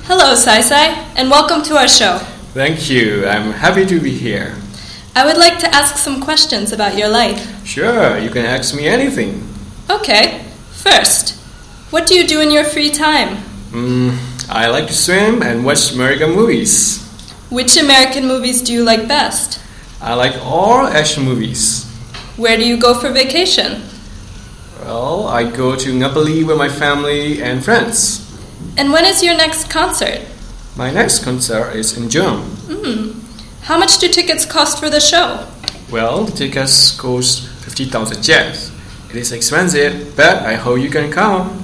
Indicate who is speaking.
Speaker 1: Hello, Sai, and welcome to our show.
Speaker 2: Thank you. I'm happy to be here.
Speaker 1: I would like to ask some questions about your life.
Speaker 2: Sure, you can ask me anything.
Speaker 1: Okay. First, what do you do in your free time?
Speaker 2: I like to swim and watch American movies.
Speaker 1: Which American movies do you like best?
Speaker 2: I like all action movies.
Speaker 1: Where do you go for vacation?
Speaker 2: Well, I go to Napoli with my family and friends.
Speaker 1: And when is your next concert?
Speaker 2: My next concert is in June.
Speaker 1: How much do tickets cost for the show?
Speaker 2: Well, the tickets cost 50,000 yen. It is expensive, but I hope you can come.